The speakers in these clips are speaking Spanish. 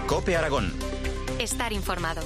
COPE Aragón. Estar informado.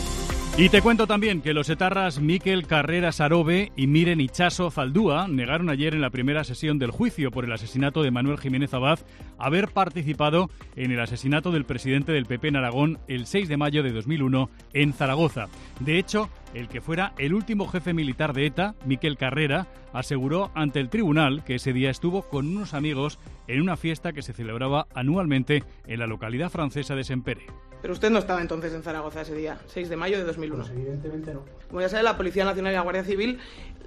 Y te cuento también que los etarras Mikel Carreras Arobe y Miren Itxaso Zaldúa negaron ayer en la primera sesión del juicio por el asesinato de Manuel Jiménez Abad haber participado en el asesinato del presidente del PP en Aragón el 6 de mayo de 2001 en Zaragoza. De hecho, el que fuera el último jefe militar de ETA, Mikel Carrera, aseguró ante el tribunal que ese día estuvo con unos amigos en una fiesta que se celebraba anualmente en la localidad francesa de Sempere. Pero usted no estaba entonces en Zaragoza ese día, 6 de mayo de 2001. Pues evidentemente no. Como ya sabe, la Policía Nacional y la Guardia Civil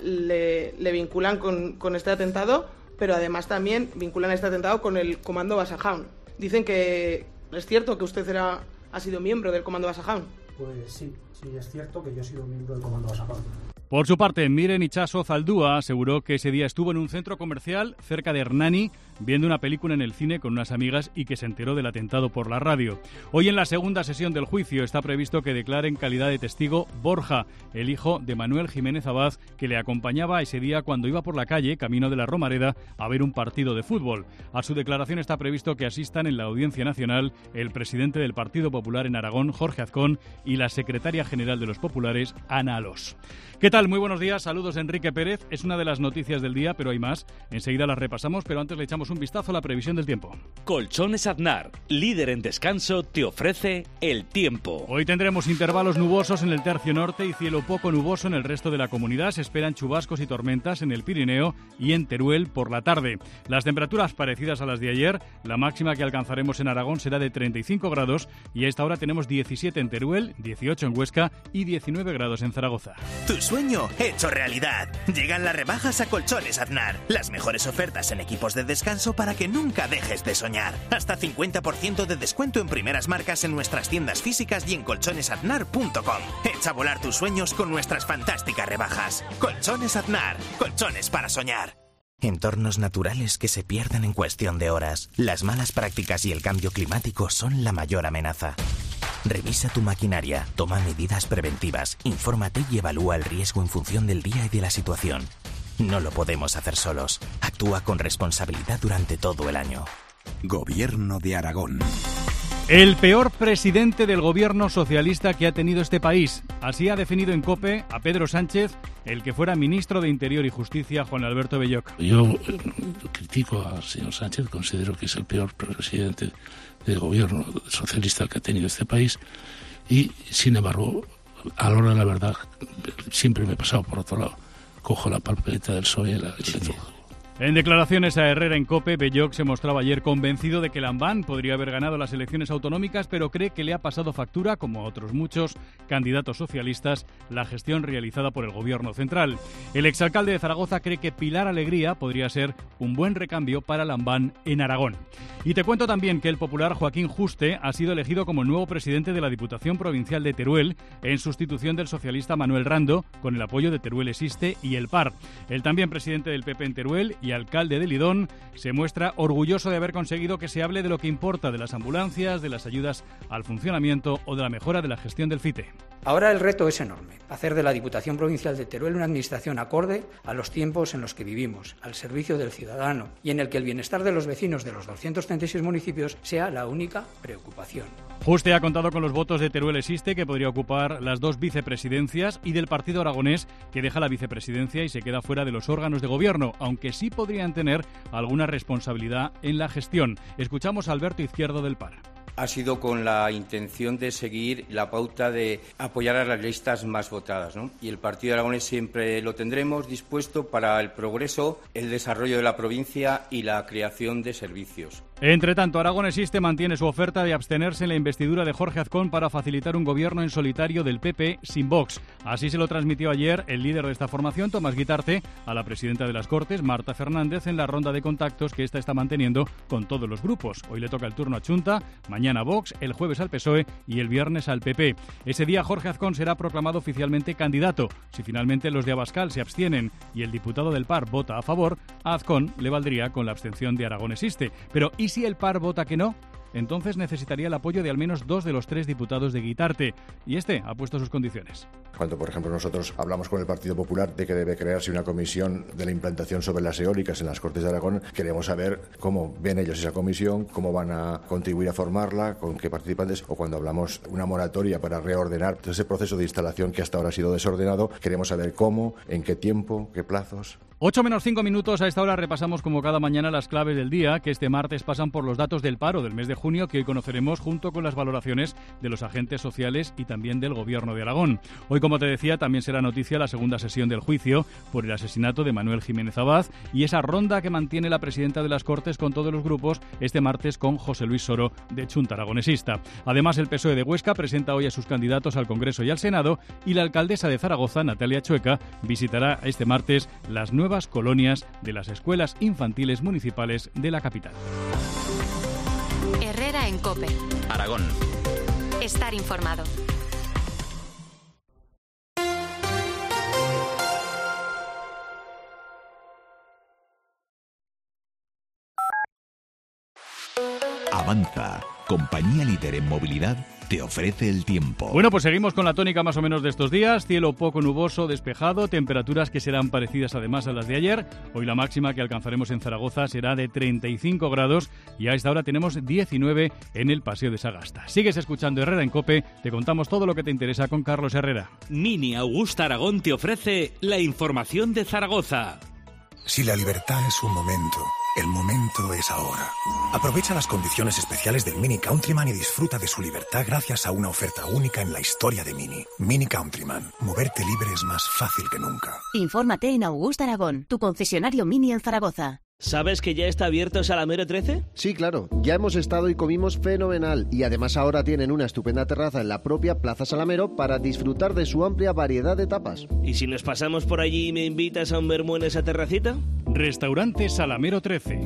le vinculan con este atentado, pero además también vinculan este atentado con el Comando Basajaun. Dicen que es cierto que usted ha sido miembro del Comando Basajaun. Pues sí, es cierto que yo he sido miembro del Comando Basajaun. Por su parte, Miren Itxaso Zaldúa aseguró que ese día estuvo en un centro comercial cerca de Hernani viendo una película en el cine con unas amigas y que se enteró del atentado por la radio. Hoy en la segunda sesión del juicio está previsto que declare en calidad de testigo Borja, el hijo de Manuel Jiménez Abad, que le acompañaba ese día cuando iba por la calle, camino de la Romareda, a ver un partido de fútbol. A su declaración está previsto que asistan en la Audiencia Nacional el presidente del Partido Popular en Aragón, Jorge Azcón, y la secretaria general de los populares, Ana Alós. ¿Qué tal? Muy buenos días, saludos Enrique Pérez. Es una de las noticias del día, pero hay más. Enseguida las repasamos, pero antes le echamos un vistazo a la previsión del tiempo. Colchones Aznar, líder en descanso, te ofrece el tiempo. Hoy tendremos intervalos nubosos en el tercio norte y cielo poco nuboso en el resto de la comunidad. Se esperan chubascos y tormentas en el Pirineo y en Teruel por la tarde. Las temperaturas parecidas a las de ayer. La máxima que alcanzaremos en Aragón será de 35 grados y a esta hora tenemos 17 en Teruel, 18 en Huesca y 19 grados en Zaragoza. Tu sueño hecho realidad. Llegan las rebajas a Colchones Aznar. Las mejores ofertas en equipos de descanso para que nunca dejes de soñar. Hasta 50% de descuento en primeras marcas en nuestras tiendas físicas y en colchonesaznar.com. Echa a volar tus sueños con nuestras fantásticas rebajas. Colchones Aznar. Colchones para soñar. Entornos naturales que se pierden en cuestión de horas. Las malas prácticas y el cambio climático son la mayor amenaza. Revisa tu maquinaria, toma medidas preventivas, infórmate y evalúa el riesgo en función del día y de la situación. No lo podemos hacer solos. Actúa con responsabilidad durante todo el año. Gobierno de Aragón. El peor presidente del gobierno socialista que ha tenido este país. Así ha definido en COPE a Pedro Sánchez, el que fuera ministro de Interior y Justicia, Juan Alberto Belloc. Yo critico al señor Sánchez, considero que es el peor presidente del gobierno socialista que ha tenido este país y, sin embargo, a la hora de la verdad, siempre me he pasado por otro lado. Cojo la papeleta del PSOE y la digo. En declaraciones a Herrera en COPE, Belloc se mostraba ayer convencido de que Lambán podría haber ganado las elecciones autonómicas, pero cree que le ha pasado factura, como a otros muchos candidatos socialistas, la gestión realizada por el gobierno central. El exalcalde de Zaragoza cree que Pilar Alegría podría ser un buen recambio para Lambán en Aragón. Y te cuento también que el popular Joaquín Juste ha sido elegido como nuevo presidente de la Diputación Provincial de Teruel, en sustitución del socialista Manuel Rando, con el apoyo de Teruel Existe y el PAR. El también presidente del PP en Teruel y alcalde de Lidón se muestra orgulloso de haber conseguido que se hable de lo que importa, de las ambulancias, de las ayudas al funcionamiento o de la mejora de la gestión del FITE. Ahora el reto es enorme, hacer de la Diputación Provincial de Teruel una administración acorde a los tiempos en los que vivimos, al servicio del ciudadano y en el que el bienestar de los vecinos de los 236 municipios sea la única preocupación. Juste ha contado con los votos de Teruel Existe, que podría ocupar las 2 vicepresidencias, y del Partido Aragonés, que deja la vicepresidencia y se queda fuera de los órganos de gobierno, aunque sí podrían tener alguna responsabilidad en la gestión. Escuchamos a Alberto Izquierdo del PAR. Ha sido con la intención de seguir la pauta de apoyar a las listas más votadas, ¿no? Y el Partido Aragonés siempre lo tendremos dispuesto para el progreso, el desarrollo de la provincia y la creación de servicios. Entre tanto, Aragón Existe mantiene su oferta de abstenerse en la investidura de Jorge Azcón para facilitar un gobierno en solitario del PP sin Vox. Así se lo transmitió ayer el líder de esta formación, Tomás Guitarte, a la presidenta de las Cortes, Marta Fernández, en la ronda de contactos que ésta está manteniendo con todos los grupos. Hoy le toca el turno a Chunta, mañana a Vox, el jueves al PSOE y el viernes al PP. Ese día Jorge Azcón será proclamado oficialmente candidato. Si finalmente los de Abascal se abstienen y el diputado del PAR vota a favor, a Azcón le valdría con la abstención de Aragón Existe. Pero ¿y si el PAR vota que no? entonces necesitaría el apoyo de al menos 2 de los 3 diputados de Guitarte, y este ha puesto sus condiciones. Cuando, por ejemplo, nosotros hablamos con el Partido Popular de que debe crearse una comisión de la implantación sobre las eólicas en las Cortes de Aragón, queremos saber cómo ven ellos esa comisión, cómo van a contribuir a formarla, con qué participantes, o cuando hablamos de una moratoria para reordenar todo ese proceso de instalación que hasta ahora ha sido desordenado, queremos saber cómo, en qué tiempo, qué plazos. 8 menos 5 minutos, a esta hora repasamos como cada mañana las claves del día, que este martes pasan por los datos del paro del mes de junio, que hoy conoceremos junto con las valoraciones de los agentes sociales y también del Gobierno de Aragón. Hoy, como te decía, también será noticia la segunda sesión del juicio por el asesinato de Manuel Jiménez Abad y esa ronda que mantiene la presidenta de las Cortes con todos los grupos este martes con José Luis Soro de Chunta Aragonesista. Además, el PSOE de Huesca presenta hoy a sus candidatos al Congreso y al Senado, y la alcaldesa de Zaragoza, Natalia Chueca, visitará este martes las nuevas colonias de las escuelas infantiles municipales de la capital. Herrera en COPE. Aragón. Estar informado. Avanza, compañía líder en movilidad, te ofrece el tiempo. Bueno, pues seguimos con la tónica más o menos de estos días. Cielo poco nuboso, despejado, temperaturas que serán parecidas además a las de ayer. Hoy la máxima que alcanzaremos en Zaragoza será de 35 grados y a esta hora tenemos 19 en el Paseo de Sagasta. Sigues escuchando Herrera en COPE, te contamos todo lo que te interesa con Carlos Herrera. Mini Augusta Aragón te ofrece la información de Zaragoza. Si la libertad es un momento, el momento es ahora. Aprovecha las condiciones especiales del Mini Countryman y disfruta de su libertad gracias a una oferta única en la historia de Mini. Mini Countryman. Moverte libre es más fácil que nunca. Infórmate en Augusta Aragón, tu concesionario Mini en Zaragoza. ¿Sabes que ya está abierto Salamero 13? Sí, claro. Ya hemos estado y comimos fenomenal. Y además ahora tienen una estupenda terraza en la propia Plaza Salamero para disfrutar de su amplia variedad de tapas. ¿Y si nos pasamos por allí y me invitas a un vermú en esa terracita? Restaurante Salamero 13,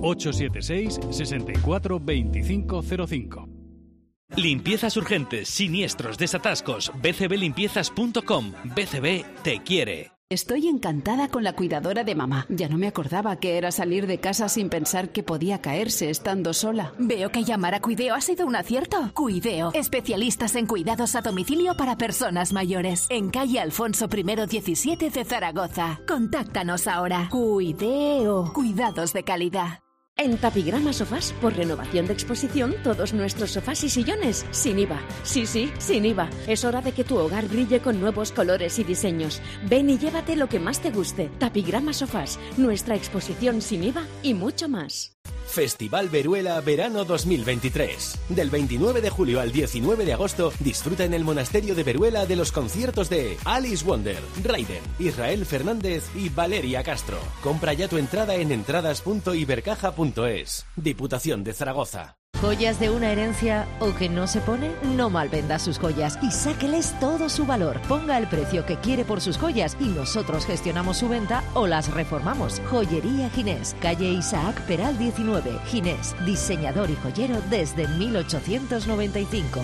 876-642505. Limpiezas urgentes, siniestros, desatascos. bcblimpiezas.com. BCB te quiere. Estoy encantada con la cuidadora de mamá. Ya no me acordaba que era salir de casa sin pensar que podía caerse estando sola. Veo que llamar a Cuideo ha sido un acierto. Cuideo, especialistas en cuidados a domicilio para personas mayores. En calle Alfonso I 17 de Zaragoza. Contáctanos ahora. Cuideo, cuidados de calidad. En Tapigrama Sofás, por renovación de exposición, todos nuestros sofás y sillones sin IVA. Sí, sin IVA. Es hora de que tu hogar brille con nuevos colores y diseños. Ven y llévate lo que más te guste. Tapigrama Sofás, nuestra exposición sin IVA y mucho más. Festival Veruela Verano 2023. Del 29 de julio al 19 de agosto, disfruta en el Monasterio de Veruela de los conciertos de Alice Wonder, Raiden, Israel Fernández y Valeria Castro. Compra ya tu entrada en entradas.ibercaja.es. Diputación de Zaragoza. ¿Joyas de una herencia o que no se pone? No malvenda sus joyas y sáqueles todo su valor. Ponga el precio que quiere por sus joyas y nosotros gestionamos su venta o las reformamos. Joyería Ginés, calle Isaac Peral 19. Ginés, diseñador y joyero desde 1895.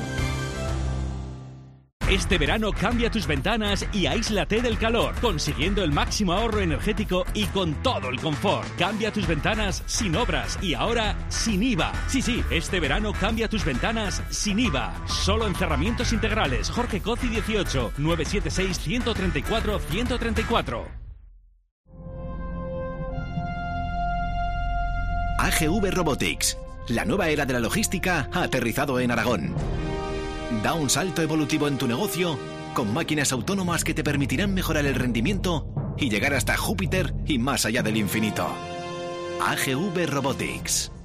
Este verano cambia tus ventanas y aíslate del calor, consiguiendo el máximo ahorro energético y con todo el confort. Cambia tus ventanas sin obras y ahora sin IVA. Sí, este verano cambia tus ventanas sin IVA. Solo en Cerramientos Integrales. Jorge Cozi 18, 976-134-134. AGV Robotics, la nueva era de la logística ha aterrizado en Aragón. Da un salto evolutivo en tu negocio con máquinas autónomas que te permitirán mejorar el rendimiento y llegar hasta Júpiter y más allá del infinito. AGV Robotics.